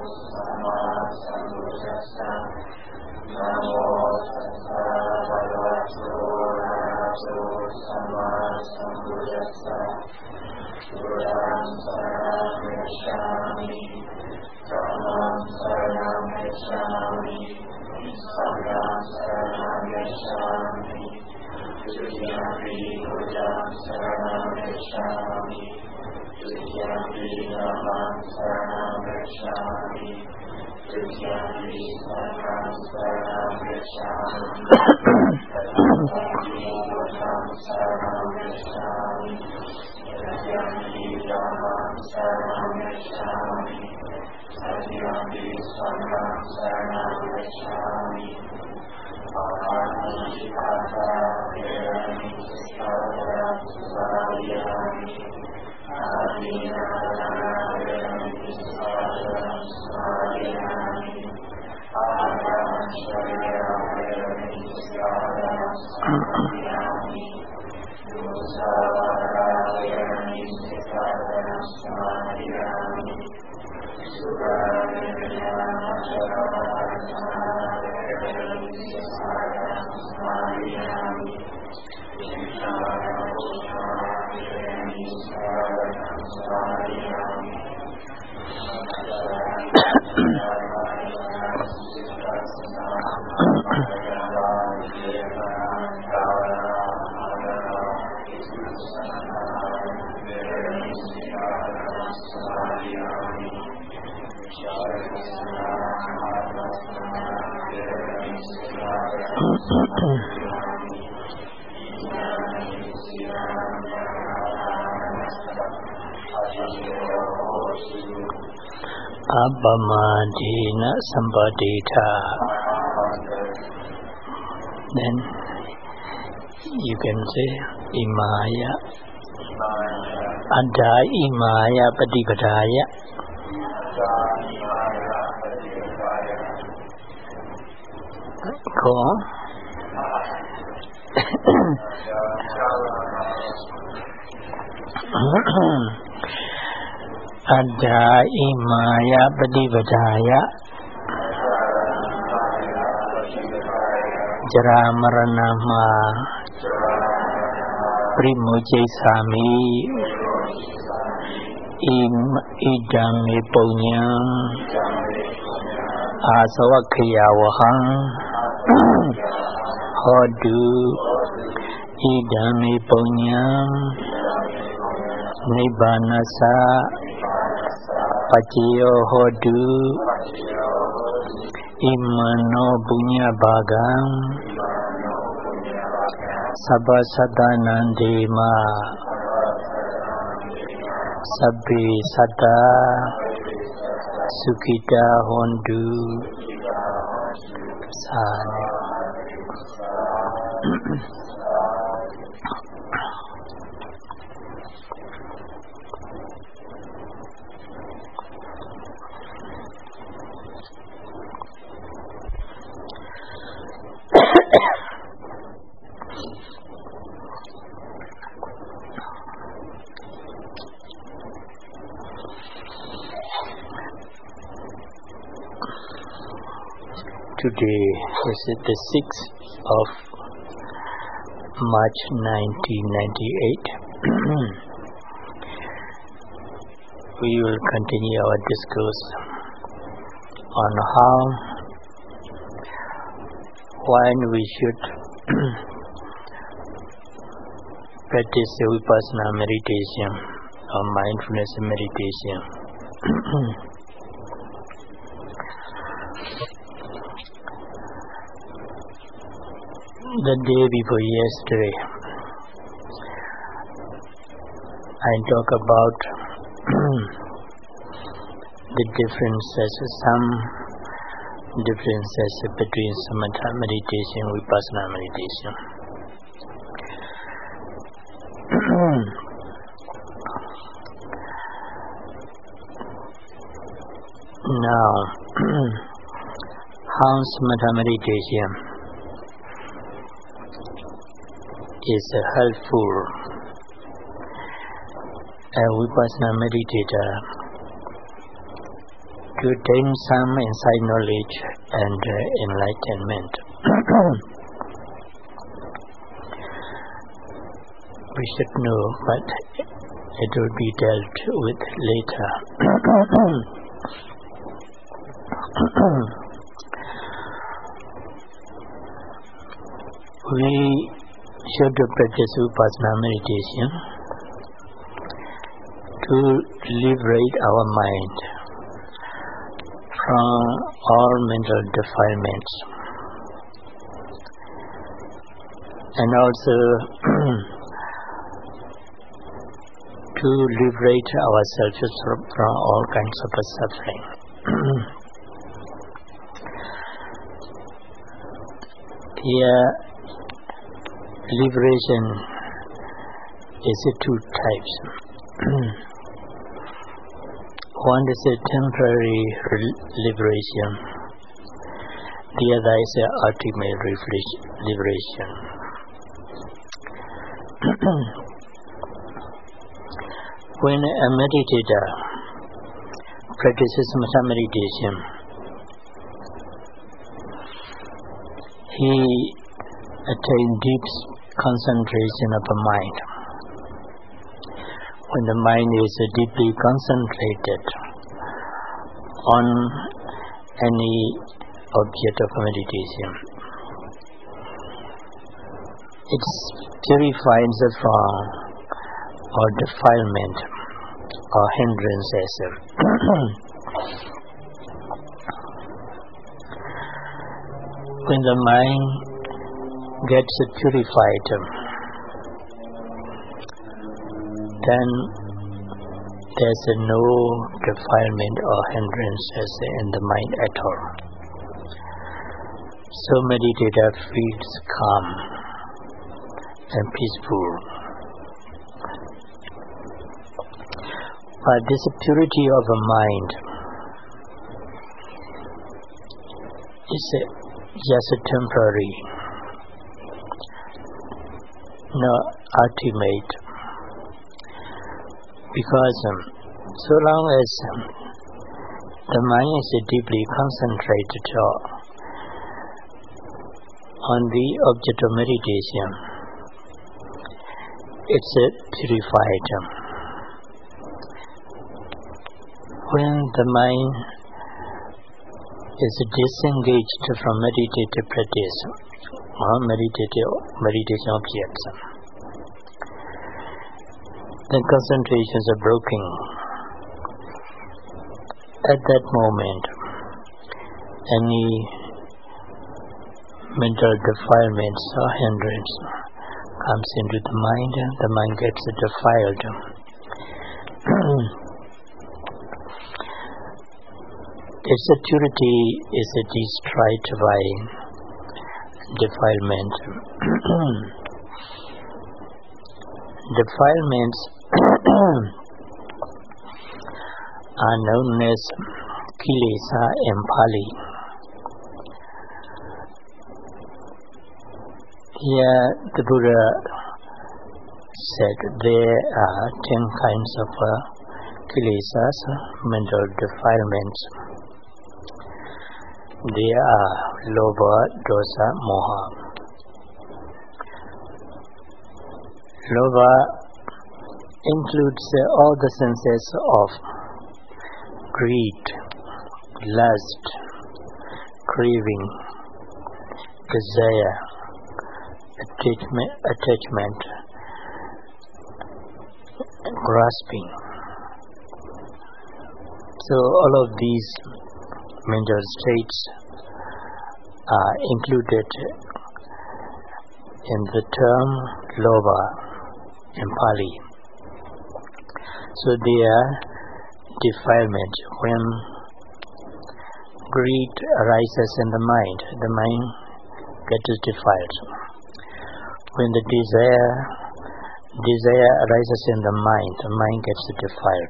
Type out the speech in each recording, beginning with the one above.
Abhamadena Sampadita. Then you can say Imaya Adha Imaya Patipadaya. Go on. Adha Imaya Patipadaya Jara Maranama Primujesami Idang Punyam Asawakayawahang Hodu Idang Punyam Nibbanasa Paciyo Hodu Imano Punya Bagang Sabbasadanandema Sabbi Sata Sukita Hondu Sane. Today is the 6th of March 1998. We will continue our discourse on how when we should practice the Vipassana meditation or mindfulness meditation. The day before yesterday, I talked about the differences, some differences between Samatha meditation and Vipassana meditation. Now, how Samatha meditation is helpful. A Vipassana meditator to attain some insight knowledge and enlightenment. We should know, but it will be dealt with later. We should practice Vipassana meditation to liberate our mind from all mental defilements, and also to liberate ourselves from all kinds of suffering. Here, liberation is two types. One is a temporary liberation. The other is an ultimate liberation. When a meditator practices meditation, he attains deep concentration of the mind. When the mind is deeply concentrated on any object of meditation, it purifies from or defilement or hindrances. When the mind gets purified, then there's no defilement or hindrances in the mind at all. So meditator feels calm and peaceful. But this purity of the mind is just temporary, not ultimate, because so long as the mind is deeply concentrated on the object of meditation, it's purified. When the mind is disengaged from meditative practice or meditation objects, then concentrations are broken. At that moment, any mental defilements or hindrance comes into the mind gets defiled. Its purity is destroyed by defilement. Defilements are known as kilesa in Pali. Here the Buddha said there are 10 kinds of kilesas, mental defilements. They are lobha, dosa, moha. Lobha includes all the senses of greed, lust, craving, desire, attachment, grasping. So all of these mental states are included in the term lobha in Pali. So they are defilement. When greed arises in the mind gets defiled. When the desire arises in the mind gets defiled.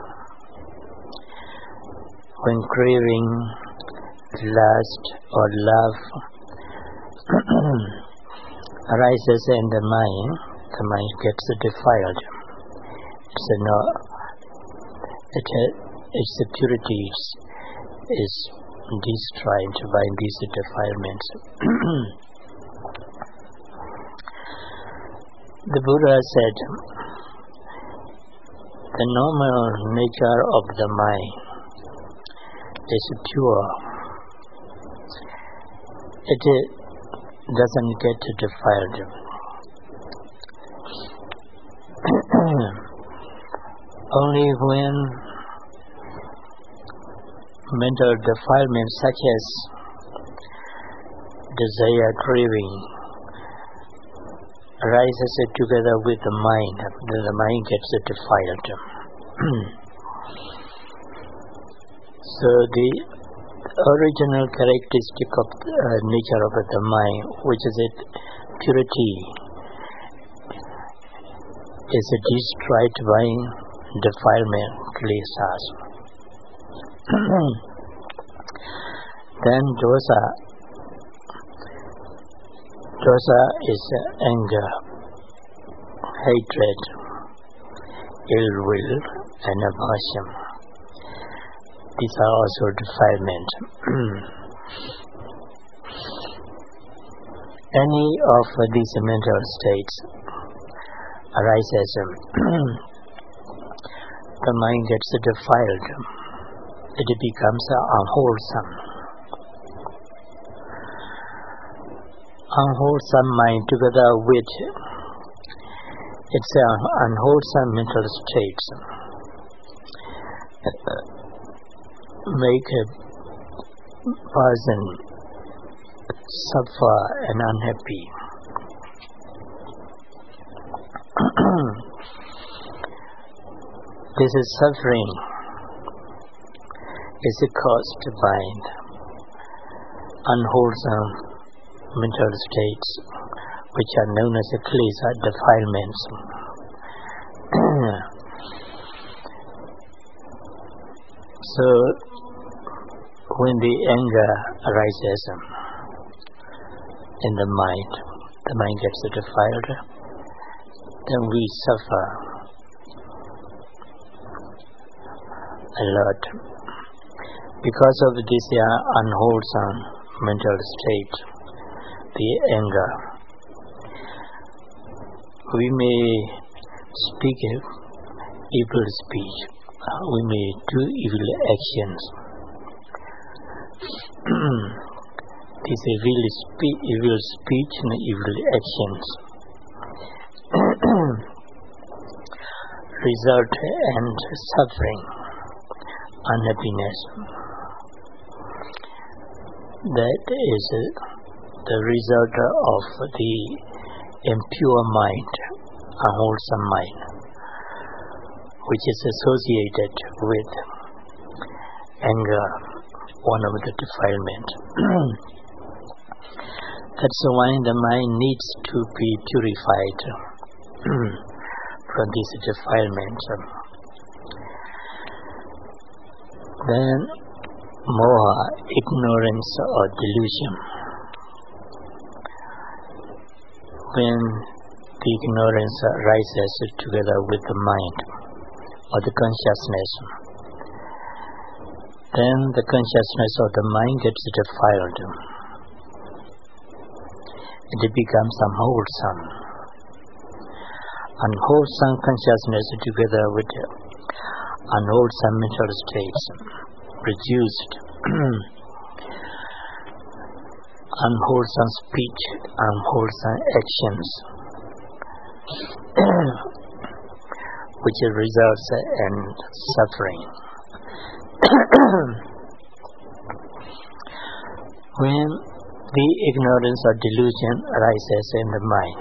When craving, lust or love arises in the mind gets defiled. Its purity is destroyed by these defilements. The Buddha said, the normal nature of the mind is pure. It doesn't get defiled. Only when mental defilements such as desire, craving arises together with the mind, then the mind gets defiled. So the original characteristic of nature of the mind, which is purity, is destroyed by defilement, klesas. Then dosa. Dosa is anger, hatred, ill will, and aversion. These are also defilement. Any of these mental states arises, the mind gets defiled. It becomes unwholesome. Unwholesome mind together with its unwholesome mental states make a person suffer and unhappy. This is suffering is caused by unwholesome mental states, which are known as klesa, defilements. So, when the anger arises in the mind gets defiled, then we suffer a lot. Because of this unwholesome mental state, the anger, we may speak evil speech, we may do evil actions. This evil speech and evil actions result in suffering, unhappiness. That is the result of the impure mind, unwholesome mind, which is associated with anger, one of the defilements. That's why the mind needs to be purified from these defilements. Then moha, ignorance or delusion. When the ignorance arises together with the mind or the consciousness, then the consciousness of the mind gets defiled. It becomes unwholesome. Unwholesome consciousness together with unwholesome mental states produced unwholesome speech, unwholesome actions, which results in suffering. When the ignorance or delusion arises in the mind,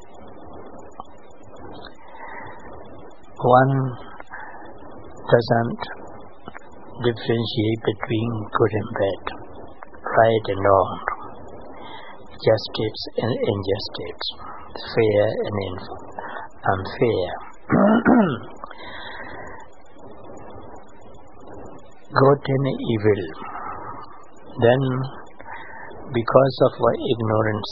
one doesn't differentiate between good and bad, right and wrong, justice and injustice, fair and unfair, good and evil. Then, because of ignorance,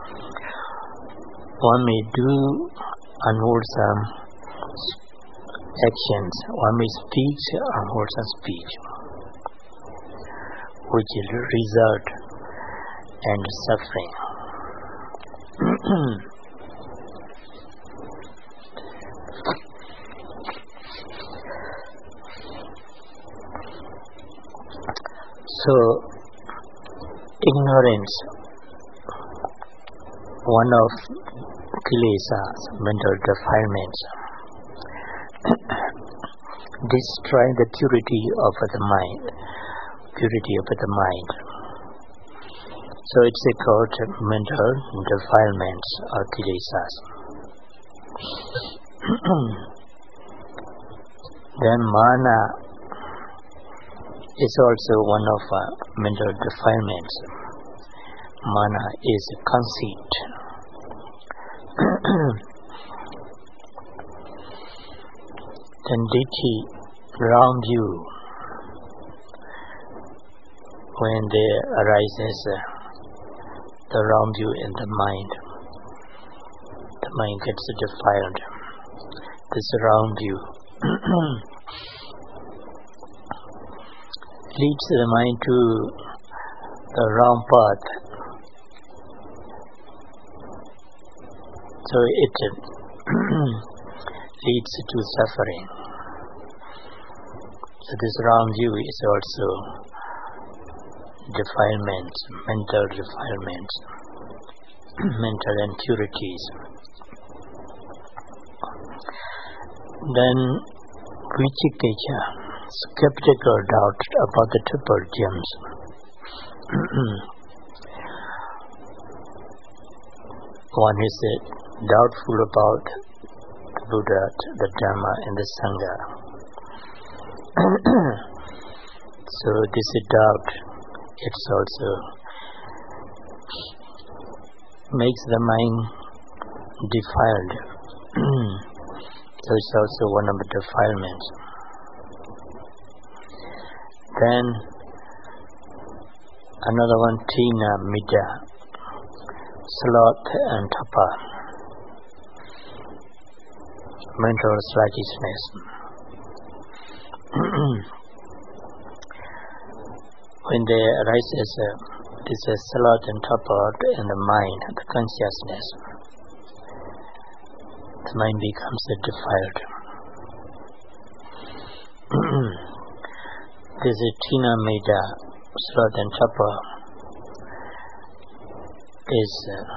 one may do unwholesome actions, one may speak unwholesome speech, which will result in suffering. So, ignorance, one of kilesas, mental defilements, destroy the purity of the mind. So it's called mental defilements or kilesas. Then mana is also one of mental defilements. Mana is conceit. Then ditthi, wrong view, when there arises the wrong view in the mind gets defiled. This wrong view leads the mind to the wrong path. So it leads to suffering. So this wrong view is also defilements, mental defilements, mental impurities. Then vicikiccha, skeptical doubt about the triple gems. One is doubtful about the Buddha, the Dhamma, and the Sangha. So this doubt, it's also makes the mind defiled. So it's also one of the defilements. Then another one, tina, midda, sloth and tapa, mental sluggishness. When there arises this sloth and tapa in the mind, the consciousness, the mind becomes defiled. This tina, midda, sloth and tapa is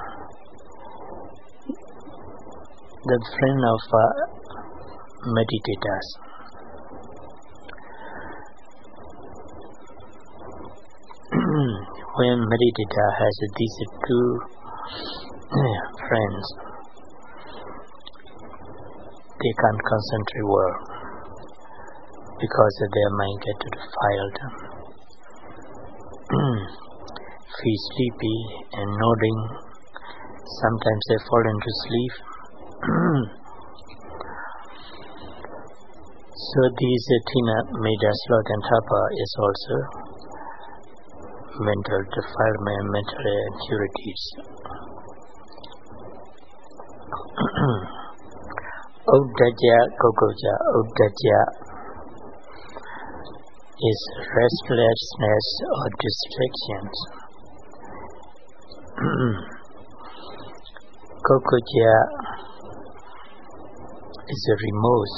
the friend of meditators. When meditator has these two friends, they can't concentrate well because their mind gets defiled. Feel sleepy and nodding. Sometimes they fall into sleep. So these tina, midda, sloth and tapa is also mental defilement, mental impurities. Uddhacca, kokocca. Uddhacca is restlessness or distractions. Kokocca is a remorse.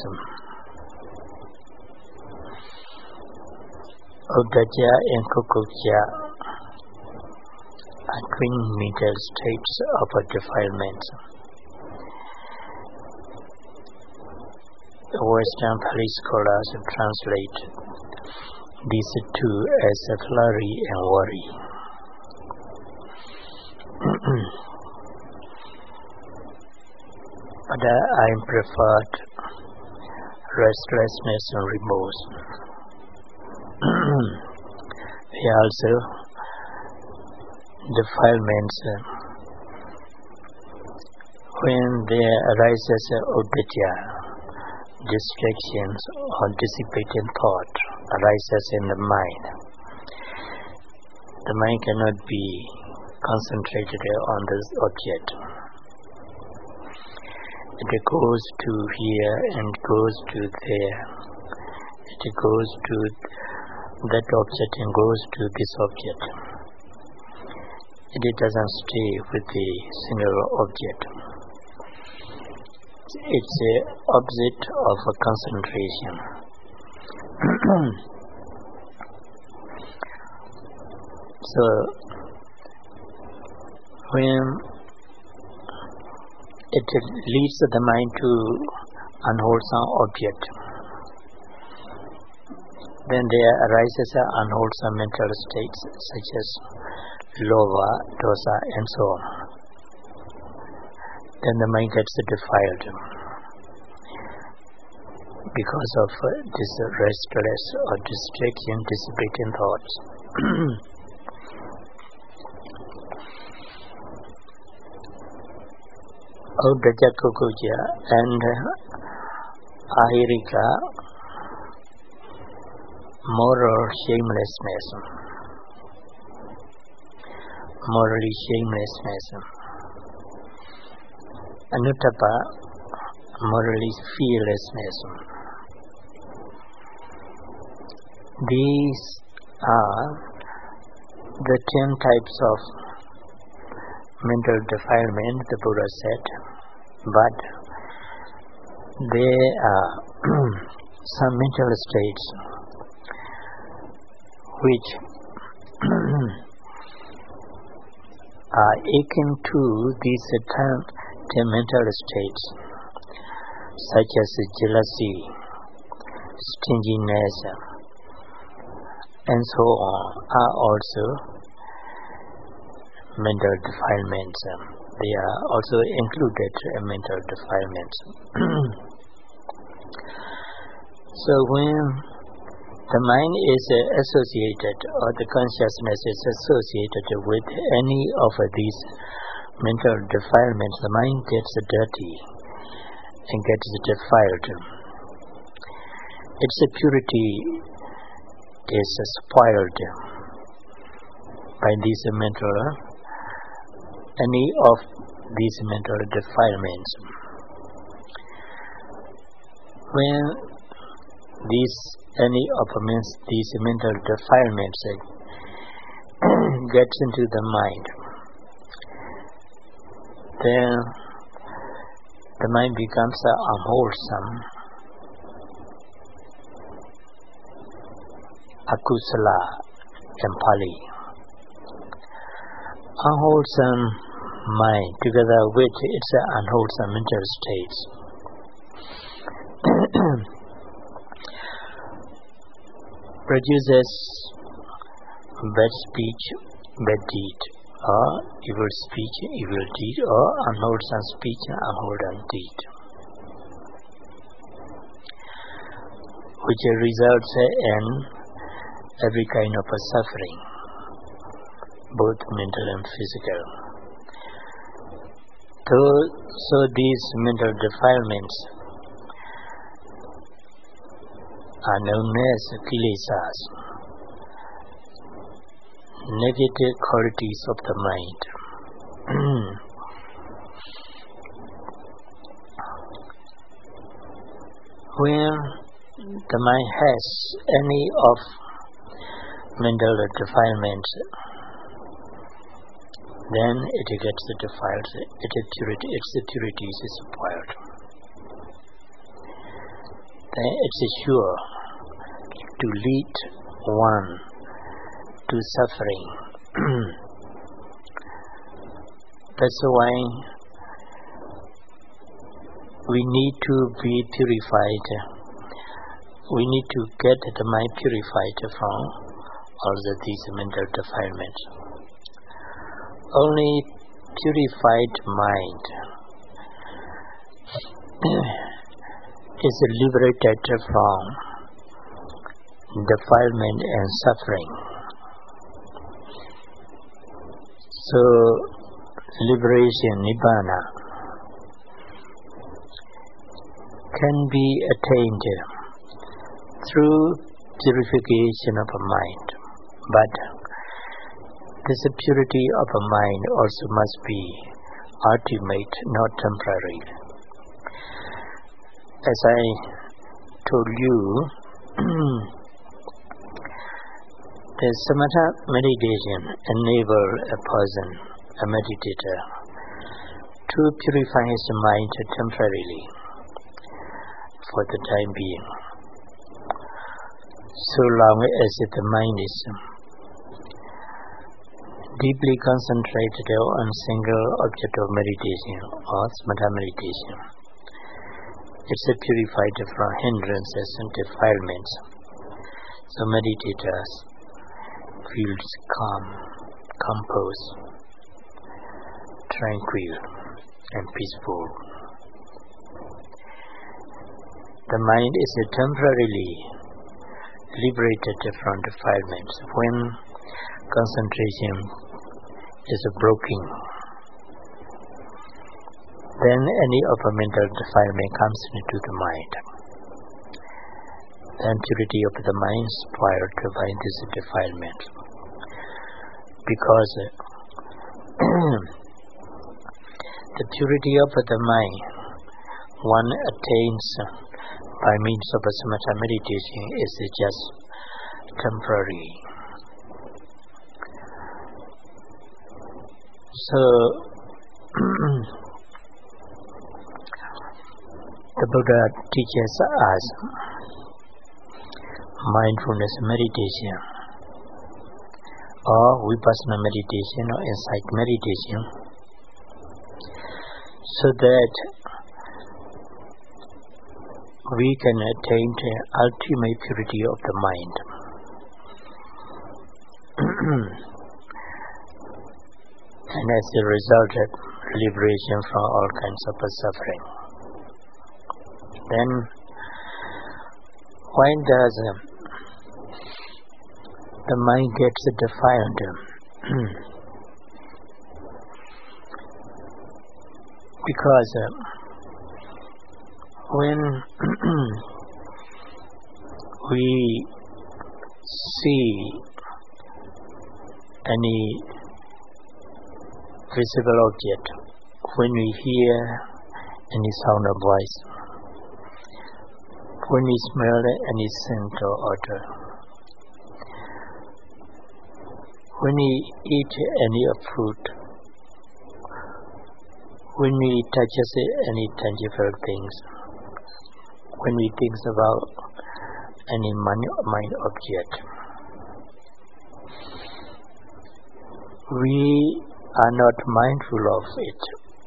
Uddhacca and kokocca are twin mental states of defilement. The Western Pali scholars translate these two as flurry and worry. But I preferred restlessness and remorse. They also defilements when there arises uddhacca, distractions or dissipating thought arises in the mind. The mind cannot be concentrated on this object. It goes to here and goes to there. It goes to that object and goes to this object. It doesn't stay with the single object. It's the opposite of a concentration. So when it leads the mind to unwholesome object, then there arises unwholesome mental states such as lova, dosa, and so on. Then the mind gets defiled because of this restless or distraction, dissipating thoughts. Audajakukuja and Ahirika, moral shamelessness, morally shamelessness. Anuttapa, morally fearlessness. These are the 10 types of mental defilement, the Buddha said, but there are some mental states which are akin to these 10 mental states, such as jealousy, stinginess, and so on, are also mental defilements. They are also included in mental defilements. So when the mind is associated, or the consciousness is associated with any of these mental defilements, the mind gets dirty and gets defiled. Its purity is spoiled by these any of these mental defilements. When any of these mental defilements gets into the mind, then the mind becomes unwholesome, akusala in Pali. Unwholesome mind together with its unwholesome mental states produces bad speech, bad deed, or evil speech, evil deed, or unwholesome speech, unwholesome deed, which results in every kind of suffering, both mental and physical. So these mental defilements are known as kilesas, negative qualities of the mind. When the mind has any of mental defilements, then it gets defiled, its purity is spoiled. Then it's sure to lead one to suffering. That's why we need to be purified. We need to get the mind purified from all these mental defilements. Only purified mind is liberated from defilement and suffering. So, liberation, nibbana, can be attained through purification of a mind. But this purity of a mind also must be ultimate, not temporary. as I told you, the samatha meditation enables a person, a meditator, to purify his mind temporarily for the time being, so long as the mind is deeply concentrated on single object of meditation or samatha meditation. It's purified from hindrances and defilements, so meditators feels calm, composed, tranquil, and peaceful. The mind is temporarily liberated from defilements when concentration is broken. Then any upper mental defilement comes into the mind. The impurity of the mind is spoiled by this defilement, because the purity of the mind one attains by means of samatha meditation is just temporary. So the Buddha teaches us mindfulness meditation or vipassana meditation or insight meditation, so that we can attain the ultimate purity of the mind. And as a result, liberation from all kinds of suffering. Then, why does the mind gets defiled? Because when we see any visible object, when we hear any sound or voice, when we smell any scent or odor, when we eat any fruit, when we touch any tangible things, when we think about any mind object, we are not mindful of it.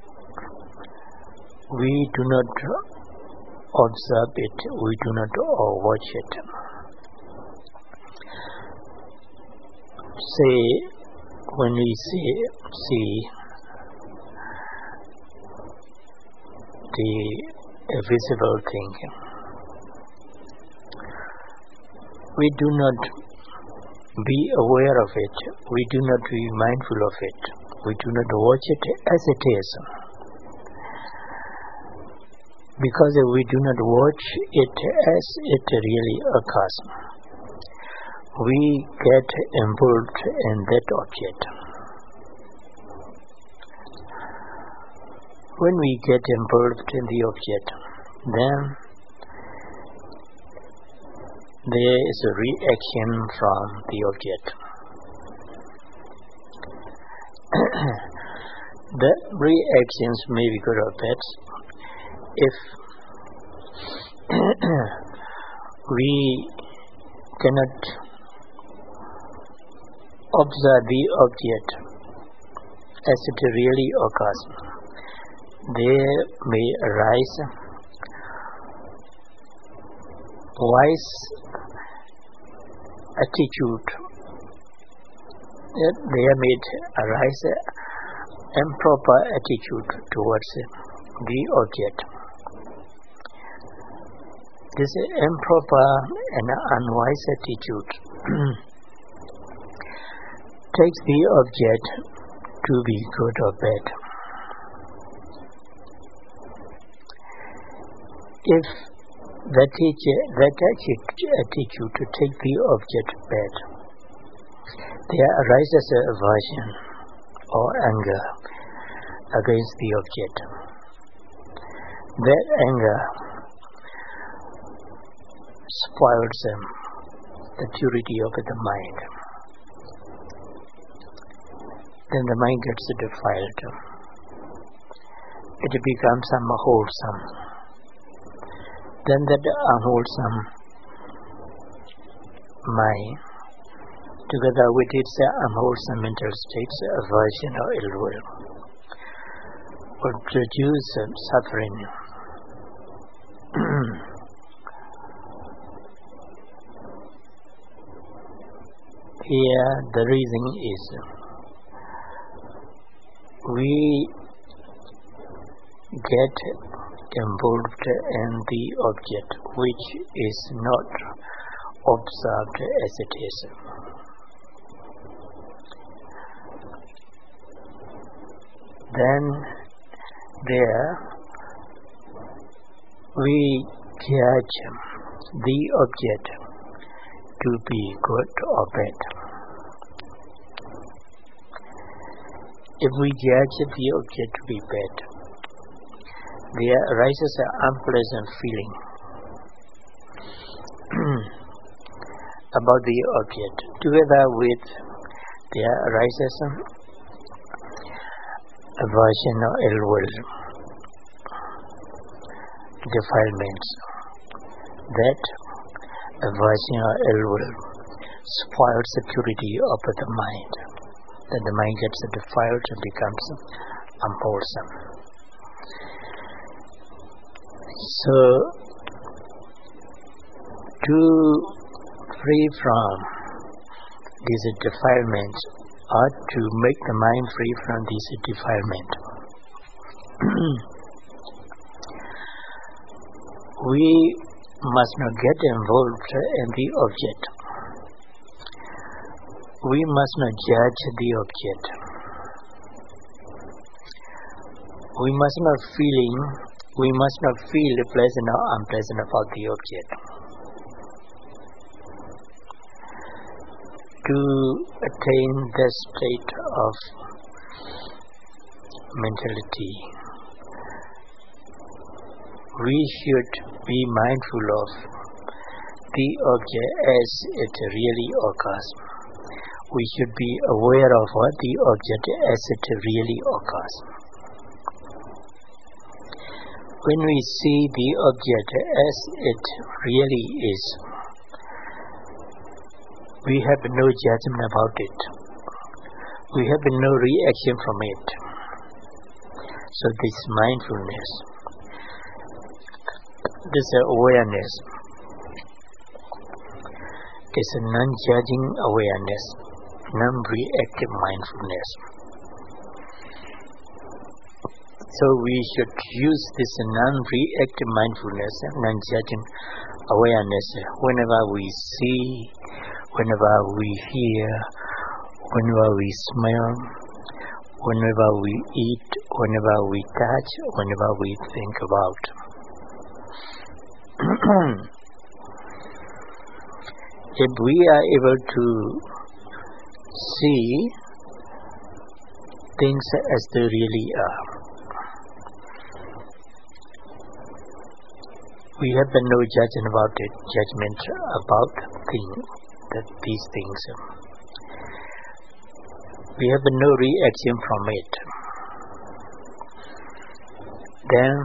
We do not observe it. We do not watch it. Say, when we see the visible thing, we do not be aware of it. We do not be mindful of it. We do not watch it as it is. Because we do not watch it as it really occurs, we get involved in that object. When we get involved in the object, then there is a reaction from the object. The reactions may be good or bad. If we cannot observe the object as it really occurs, there may arise wise attitude. There may arise improper attitude towards the object. This improper and unwise attitude takes the object to be good or bad. If that attitude to take the object bad, there arises aversion or anger against the object. That anger spoils the purity of the mind. Then the mind gets defiled. It becomes unwholesome. Then that unwholesome mind, together with its unwholesome mental states, aversion or ill will, would produce suffering. Here the reason is we get involved in the object which is not observed as it is. Then there we judge the object to be good or bad. If we judge the object to be bad, there arises an unpleasant feeling about the object. Together with there arises aversion or ill will, defilements. That aversion or ill will spoils the purity of the mind. Then the mind gets defiled and becomes unwholesome. So, to free from these defilements or to make the mind free from this defilement, we must not get involved in the object. We must not judge the object. We must not feel pleasant or unpleasant about the object. To attain the state of mentality, we should be mindful of the object as it really occurs. We should be aware of what the object as it really occurs. When we see the object as it really is, we have no judgment about it. We have no reaction from it. So this mindfulness, this awareness, is a non-judging awareness, non-reactive mindfulness. So we should use this non-reactive mindfulness, non-judging awareness whenever we see, whenever we hear, whenever we smell, whenever we eat, whenever we touch, whenever we think about. If we are able to see things as they really are, we have no judgment about these things. We have no reaction from it. Then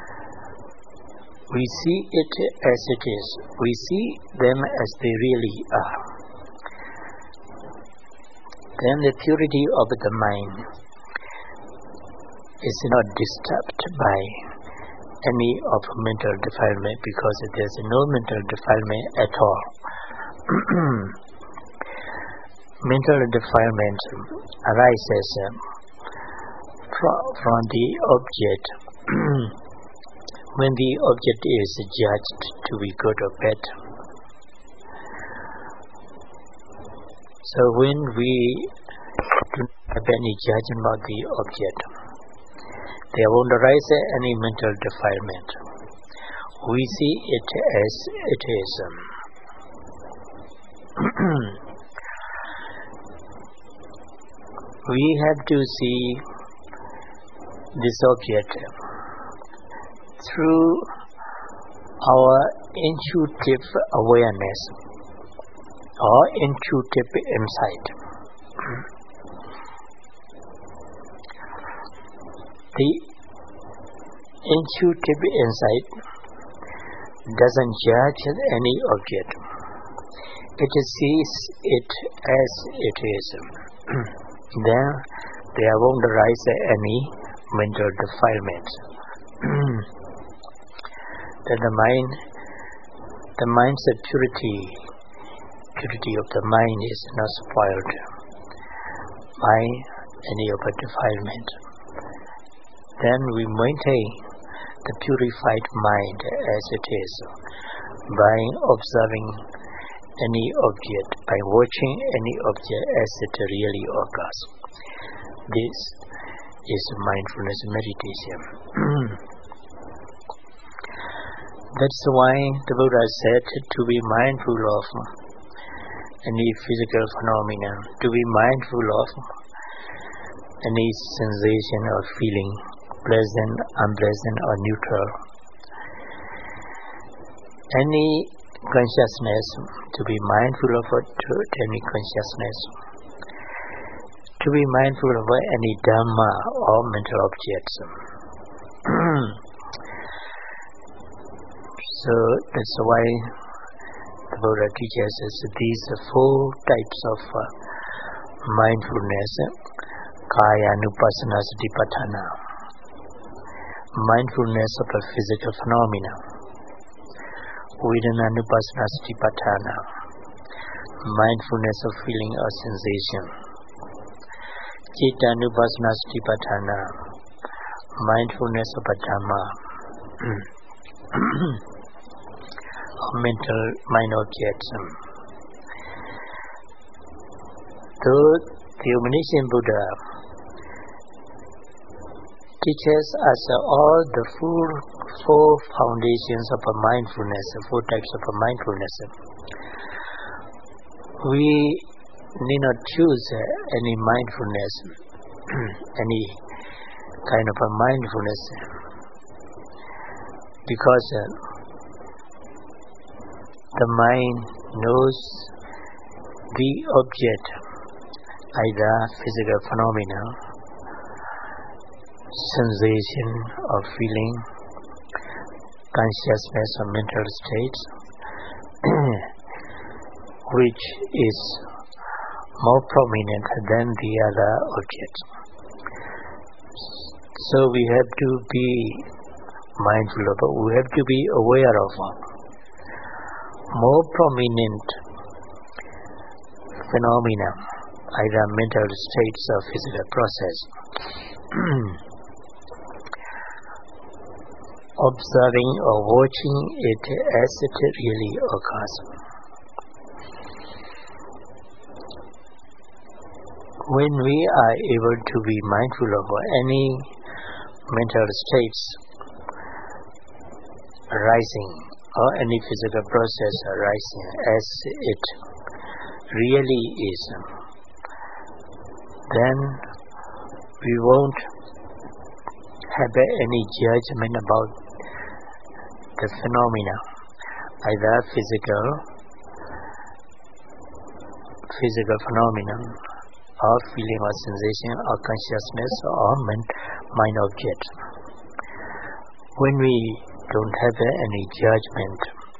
we see it as it is. We see them as they really are. Then the purity of the mind is not disturbed by any of mental defilement, because there is no mental defilement at all. Mental defilement arises from the object when the object is judged to be good or bad. So when we do not have any judgment about the object, there won't arise any mental defilement. We see it as it is. We have to see this object through our intuitive awareness or intuitive insight. The intuitive insight doesn't judge any object. It sees it as it is. Then there won't arise any mental defilements. That the mind's purity of the mind is not spoiled by any of the defilement. Then we maintain the purified mind as it is by observing any object, by watching any object as it really occurs. This is mindfulness meditation. That's why the Buddha said to be mindful of any physical phenomena, to be mindful of any sensation or feeling, pleasant, unpleasant or neutral. Any consciousness, to be mindful of any consciousness. To be mindful of any dhamma or mental objects. So that's why the Buddha teaches us these four types of mindfulness. Kaya Anupassana Satipatthana, mindfulness of a physical phenomena. Vedana Anupassana Satipatthana, mindfulness of feeling or sensation. Citta Anupassana Satipatthana, mindfulness of a dhamma. Mental mind objects. So the omniscient Buddha teaches us all the four foundations of a mindfulness, four types of a mindfulness. We need not choose any mindfulness, any kind of a mindfulness, because the mind knows the object, either physical phenomena, sensation or feeling, consciousness or mental states, which is more prominent than the other objects. So we have to be mindful of it, we have to be aware of more prominent phenomena, either mental states or physical process. Observing or watching it as it really occurs. When we are able to be mindful of any mental states arising or any physical process arising as it really is, then we won't have any judgment about the phenomena, either physical phenomena or feeling or sensation or consciousness or mind object. When we don't have any judgment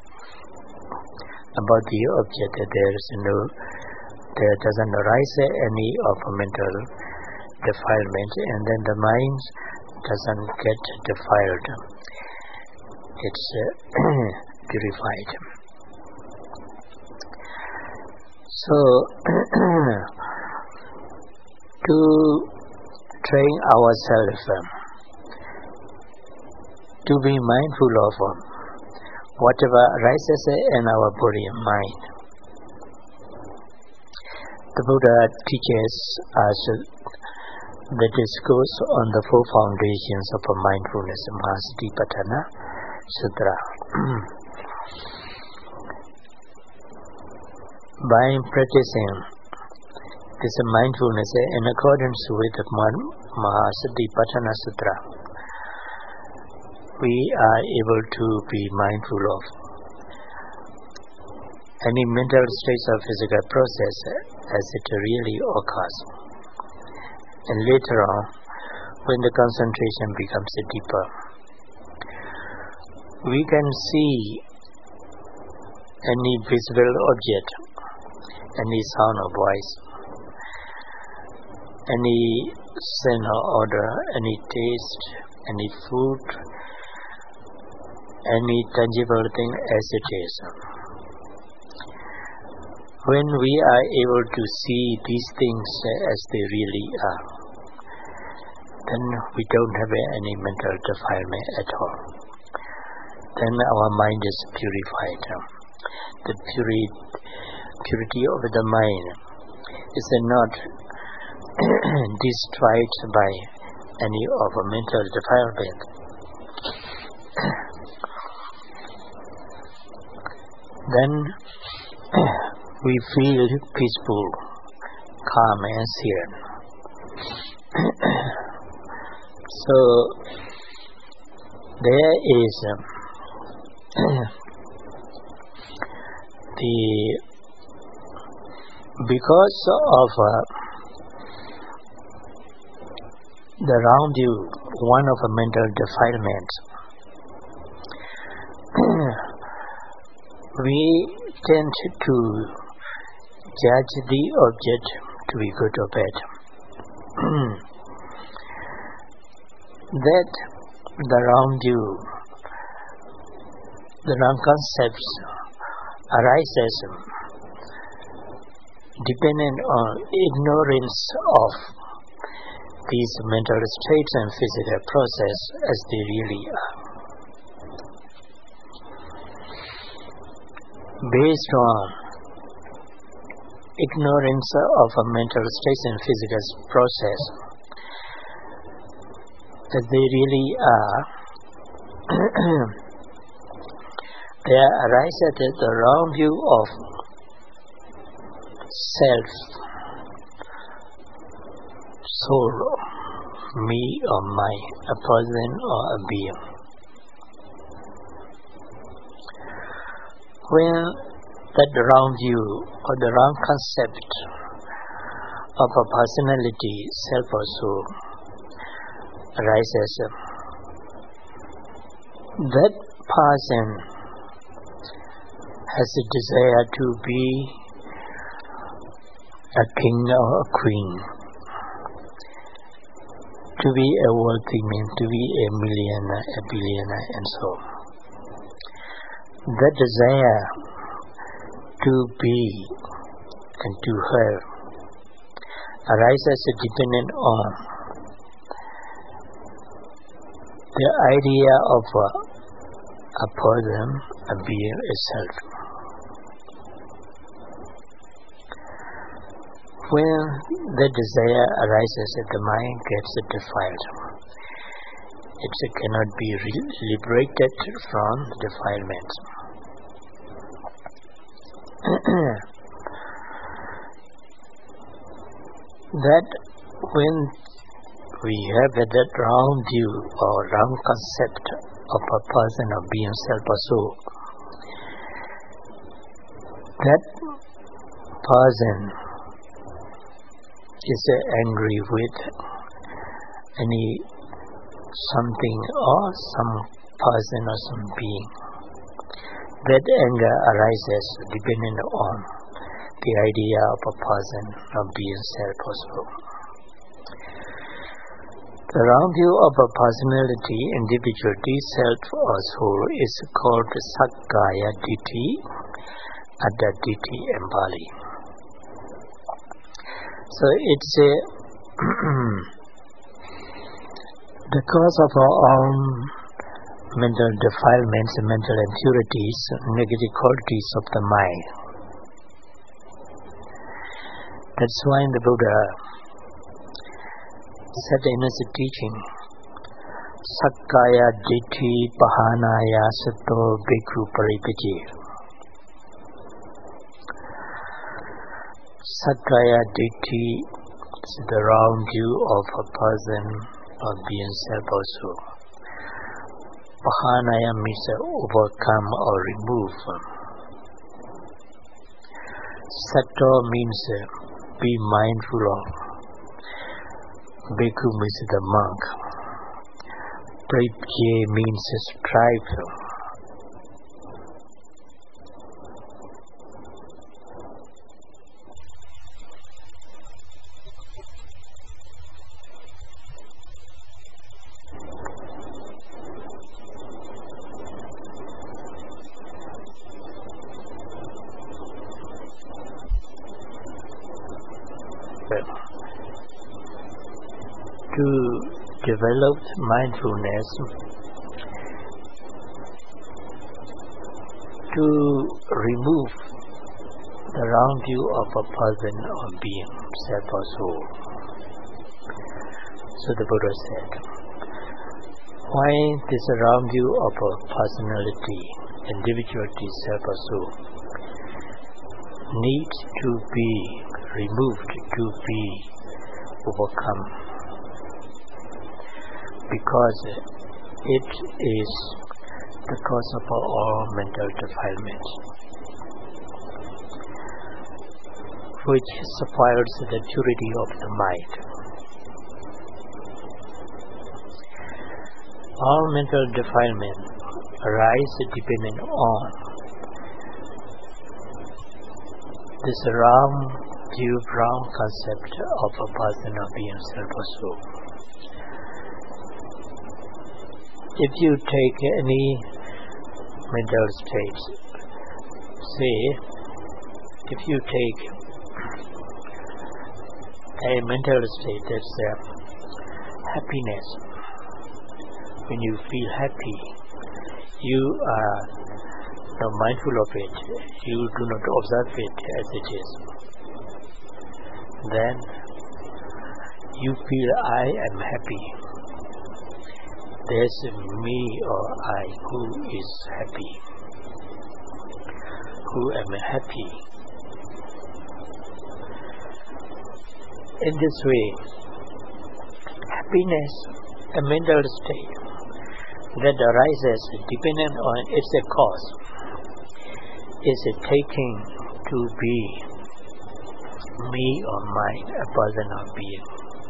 about the object, there doesn't arise any of mental defilement, and then the mind doesn't get defiled. It's purified. So to train ourselves to be mindful of whatever arises in our body and mind, the Buddha teaches us the discourse on the four foundations of mindfulness, Mahasatipatthana Sutra. By practicing this mindfulness in accordance with the Mahasatipatthana Sutra, we are able to be mindful of any mental states or physical process as it really occurs. And later on, when the concentration becomes deeper, we can see any visible object, any sound or voice, any scent or odor, any taste, any food, any tangible thing as it is. When we are able to see these things as they really are, then we don't have any mental defilement at all. Then our mind is purified. The purity of the mind is not destroyed by any of a mental defilement. Then we feel peaceful, calm and serene. So there is because of the round view, one of a mental defilement, we tend to judge the object to be good or bad. That the wrong view, the wrong concepts arises dependent on ignorance of these mental states and physical process as they really are. Based on ignorance of a mental states and physical process as they really are, there arises the wrong view of self, soul, me or my, a person or a being. When that wrong view or the wrong concept of a personality, self or soul, arises, that person has a desire to be a king or a queen, to be a wealthy man, to be a millionaire, a billionaire, and so on. That desire to be and to have arises dependent on the idea of a person, a being itself. When the desire arises, the mind gets defiled. It cannot be liberated from defilement. That when we have that wrong view or wrong concept of a person or being, self or soul, that person is angry with any something or some person or some being. That anger arises depending on the idea of a person or being, self or soul. The wrong view of a personality, individuality, self or soul is called Sakkaya Ditthi, Atta Ditthi in Pali. So it's the cause of our own mental defilements, mental impurities, negative qualities of the mind. That's why the Buddha said in his teaching, Sakkaya Ditthi Pahanaya Sato Bhikkhu Paripajje. Sakkaya Ditthi is the wrong view of a person or being, self or soul. Pahanaya means overcome or remove. Sato means be mindful of. Bhikkhu means the monk. Prajye means strive. To develop mindfulness, to remove the wrong view of a person or being, self or soul. So the Buddha said, why this wrong view of a personality, individuality, self or soul needs to be removed, to be overcome, because it is the cause of all mental defilement, which spoils the purity of the mind. All mental defilement arise depending on this wrong view, wrong concept of a person or being, self or soul. If you take any mental state, say, if you take a mental state that's happiness, when you feel happy, you are not mindful of it, you do not observe it as it is. Then you feel I am happy. There's me or I who is happy, who am happy. In this way, happiness, a mental state that arises dependent on its cause, is taking to be me or mine, a person or being.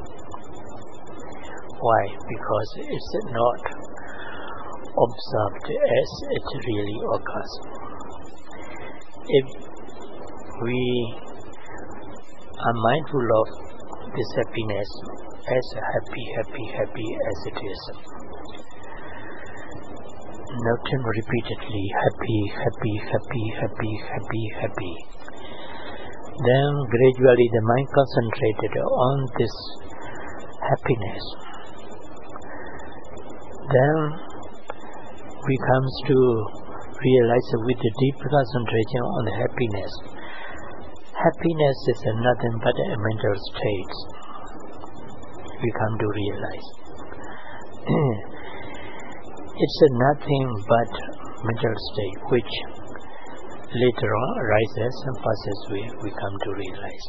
Why? Because it's not observed as it really occurs. If we are mindful of this happiness as happy as it is, noting repeatedly happy, then gradually the mind concentrated on this happiness. Then we come to realize with the deep concentration on the happiness. Happiness is nothing but a mental state. We come to realize. It's nothing but mental state which later on arises and passes away, we come to realize.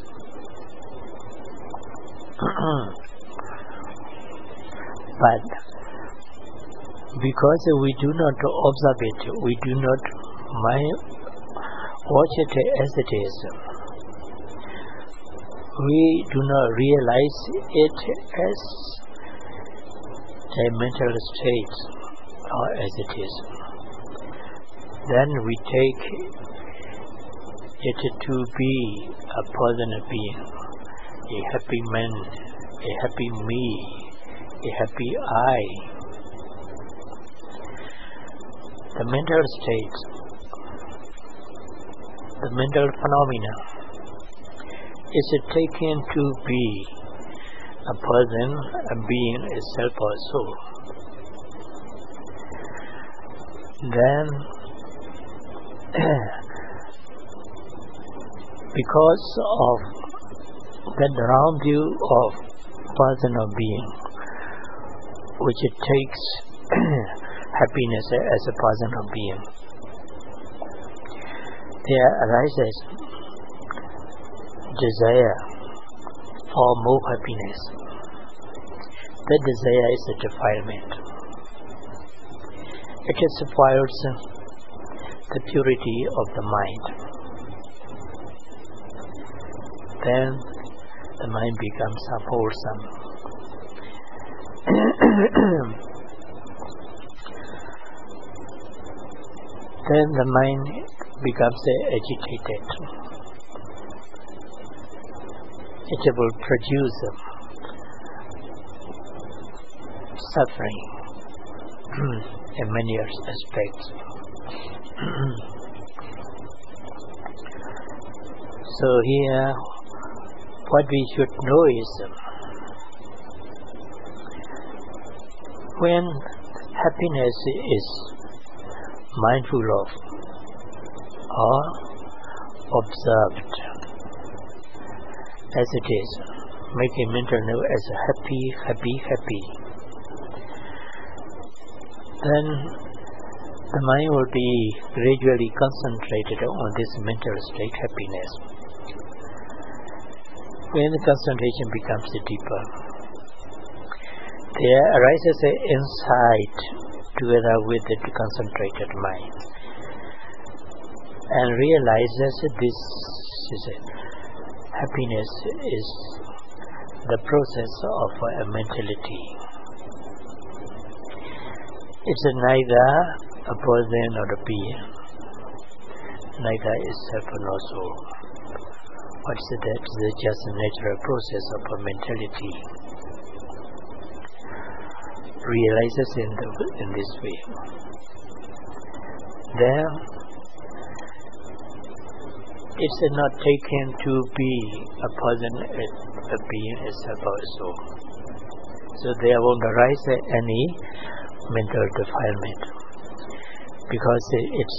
But because we do not observe it, we do not watch it as it is, we do not realize it as a mental state or as it is. Then we take it to be a person, a being, a happy man, a happy me, a happy I. The mental state, the mental phenomena, is taken to be a person, a being, a self or soul. Then, because of that wrong view of person or being, which it takes happiness as a person or being, there arises desire for more happiness. That desire is a defilement. It spoils the purity of the mind. then the mind becomes wholesome. Then the mind becomes agitated. It will produce suffering in many aspects. So here, what we should know is when happiness is mindful of or observed as it is, making mental note as happy, happy, happy, then the mind will be gradually concentrated on this mental state happiness. When the concentration becomes deeper, there arises an insight together with the concentrated mind, and realizes this happiness is the process of a mentality. It's neither a person nor a being, neither is self nor soul. What is that? It's just a natural process of a mentality. Realizes in this way. Then it's not taken to be a person, a being, a self or a soul. So there won't arise any mental defilement, because it's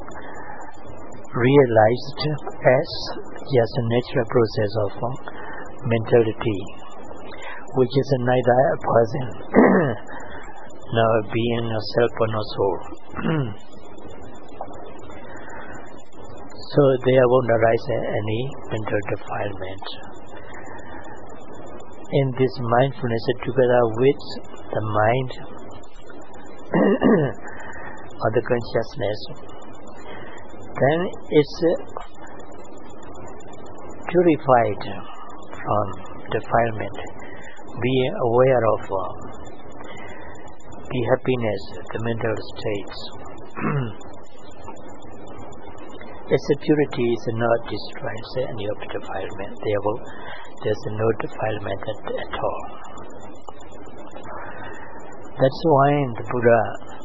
realized as just a natural process of mentality, which is neither a person nor a being, nor self nor soul. So there won't arise any mental defilement. In this mindfulness together with the mind or the consciousness, then it's purified from defilement, being aware of the happiness, the mental states. Its purity is not destroys any of defilement. Therefore, there's no defilement at all. That's why the Buddha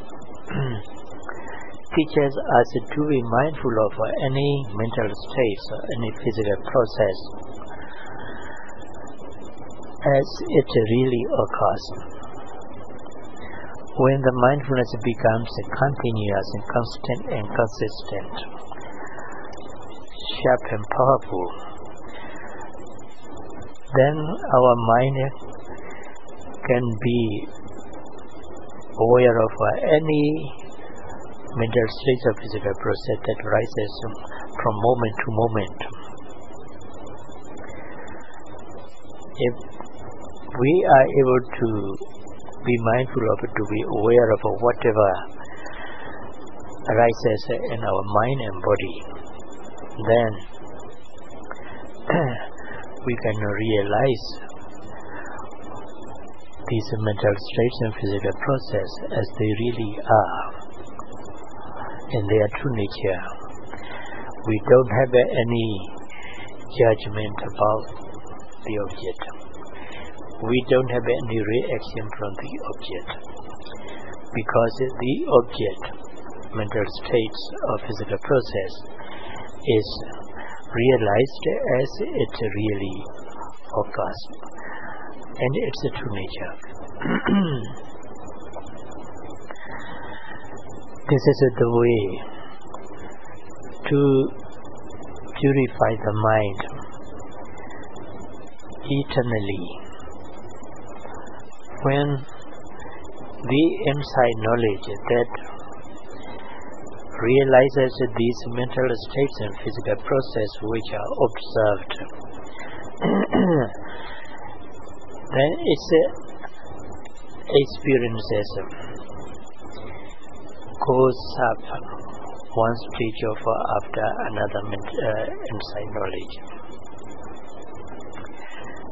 teaches us to be mindful of any mental states or any physical process as it really occurs. When the mindfulness becomes continuous and constant and consistent, sharp and powerful, then our mind can be aware of any mental states of physical process that rises from moment to moment. If we are able to be mindful of it, to be aware of whatever arises in our mind and body, then we can realize these mental states and physical process as they really are in their true nature. We don't have any judgment about the object. We don't have any reaction from the object, because the object, mental states or physical process, is realized as it really occurs, and it's a true nature. This is the way to purify the mind eternally. When the inside knowledge that realizes these mental states and physical process which are observed, then its experiences goes up one stage of after another inside knowledge.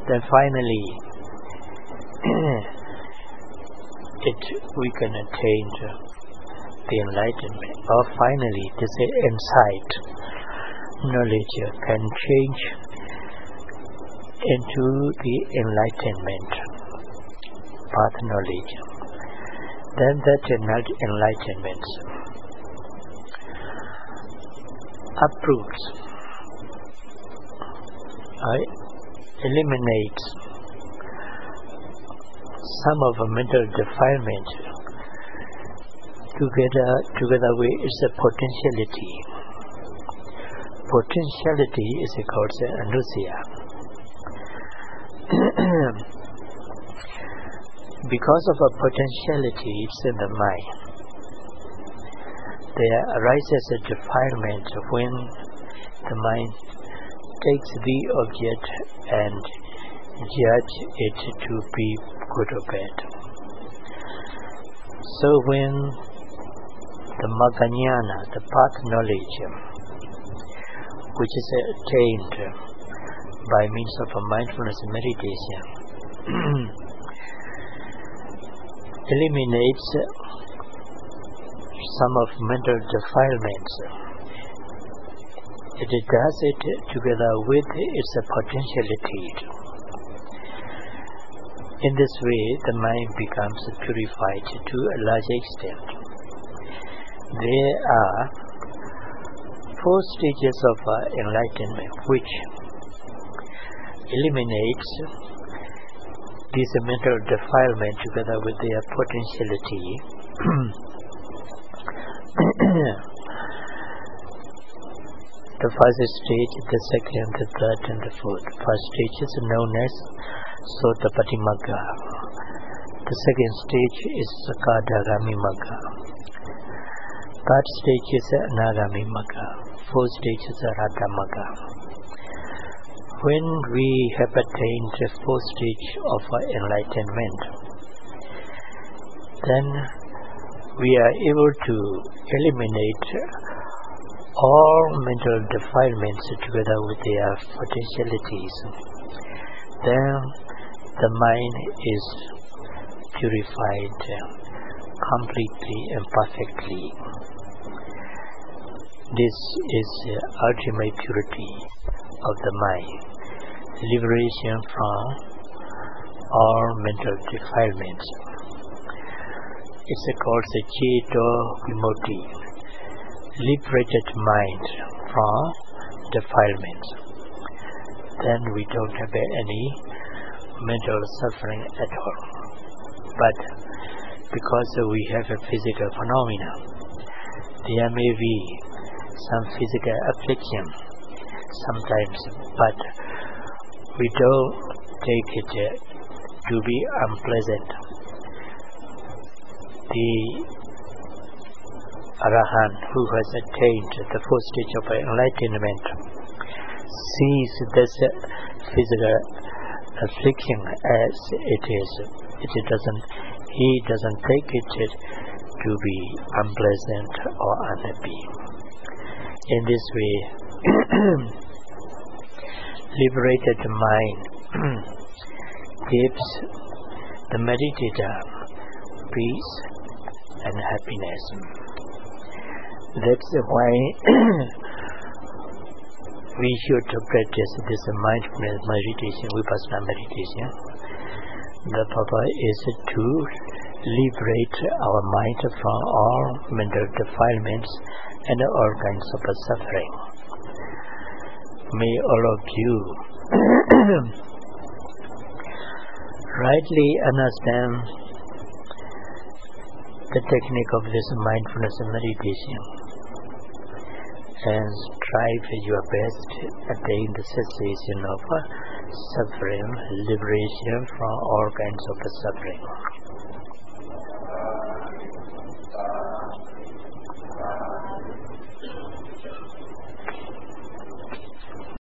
Then finally, we can attain the enlightenment. Or finally, this insight, knowledge can change into the enlightenment, path knowledge. Then that enlightenment uproots, eliminates some of the mental defilement together with its potentiality. Potentiality is called anussya. Because of a potentiality, it's in the mind. There arises a defilement when the mind takes the object and judge it to be good or bad. So when the Magga-jnana, the path knowledge, which is attained by means of a mindfulness meditation, eliminates some of mental defilements. It does it together with its potentiality. In this way, the mind becomes purified to a large extent. There are 4 stages of enlightenment which eliminates this mental defilement together with their potentiality. The first stage, the second, the third, and the fourth. First stage is known as Sotapatti Magga. The second stage is Sakadagami Magga. Third stage is Anagami Magga. Fourth stage is Arahata Magga. When we have attained the 4th stage of enlightenment, then we are able to eliminate all mental defilements together with their potentialities. Then the mind is purified completely and perfectly. This is the ultimate purity of the mind, liberation from all mental defilements. It's called the Ceto Vimutti, liberated mind from defilements. Then we don't have any mental suffering at all. But because we have a physical phenomena, there may be some physical affliction sometimes, but we don't take it to be unpleasant. The Arahant who has attained the 4th stage of enlightenment sees this physical affliction as it is. He doesn't take it to be unpleasant or unhappy. In this way, liberated mind gives the meditator peace and happiness. That's why we should practice this mindfulness meditation, vipassana meditation. The purpose is to liberate our mind from all mental defilements and all kinds of suffering. May all of you rightly understand the technique of this mindfulness meditation and strive your best to attain the cessation of suffering, liberation from all kinds of suffering.